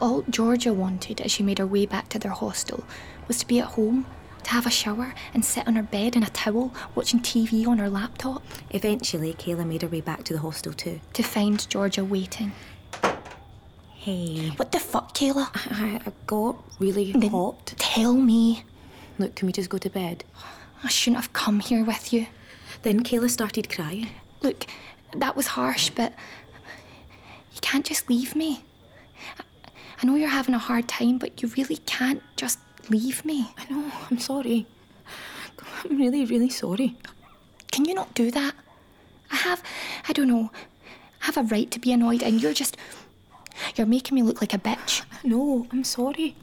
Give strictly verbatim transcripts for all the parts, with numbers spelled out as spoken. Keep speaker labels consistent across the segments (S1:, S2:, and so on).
S1: all Georgia wanted as she made her way back to their hostel was to be at home, to have a shower and sit on her bed in a towel watching T V on her laptop.
S2: Eventually, Kayla made her way back to the hostel too.
S1: To find Georgia waiting.
S2: Hey.
S1: What the fuck, Kayla?
S2: I, I got really
S1: Then
S2: hot.
S1: Tell me.
S2: Look, can we just go to bed?
S1: I shouldn't have come here with you.
S2: Then Kayla started crying.
S1: Look, that was harsh, but you can't just leave me. I know you're having a hard time, but you really can't just leave me.
S2: I know, I'm sorry. I'm really, really sorry.
S1: Can you not do that? I have, I don't know, I have a right to be annoyed, and you're just, you're making me look like a bitch.
S2: No, I'm sorry.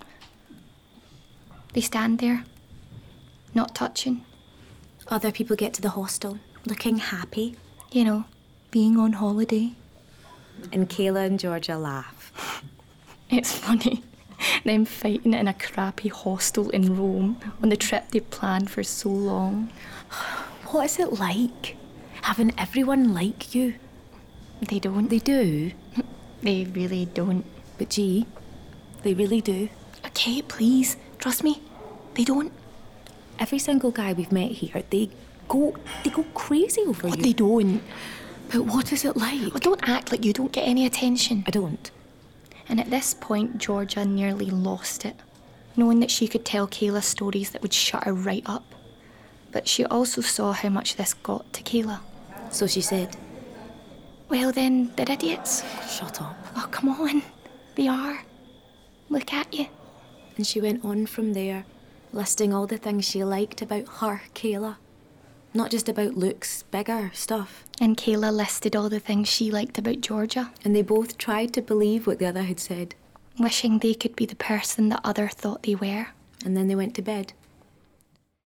S1: They stand there, not touching.
S2: Other people get to the hostel, looking happy.
S1: You know, being on holiday.
S2: And Kayla and Georgia laugh.
S1: It's funny, them fighting in a crappy hostel in Rome on the trip they planned for so long.
S2: What is it like, having everyone like you?
S1: They don't.
S2: They do.
S1: They really don't.
S2: But gee, they really do.
S1: Okay, please, trust me, they don't.
S2: Every single guy we've met here, they go they go crazy over
S1: But
S2: you.
S1: they don't.
S2: But what is it like?
S1: Well, don't act like you don't get any attention.
S2: I don't.
S1: And at this point, Georgia nearly lost it, knowing that she could tell Kayla stories that would shut her right up. But she also saw how much this got to Kayla.
S2: So she said,
S1: Well then, they're idiots.
S2: shut up.
S1: Oh, come on. They are. Look at you.
S2: And she went on from there, listing all the things she liked about her, Kayla. Not just about looks, bigger stuff.
S1: And Kayla listed all the things she liked about Georgia,
S2: And they both tried to believe what the other had said.
S1: wishing they could be the person the other thought they were.
S2: And then they went to bed.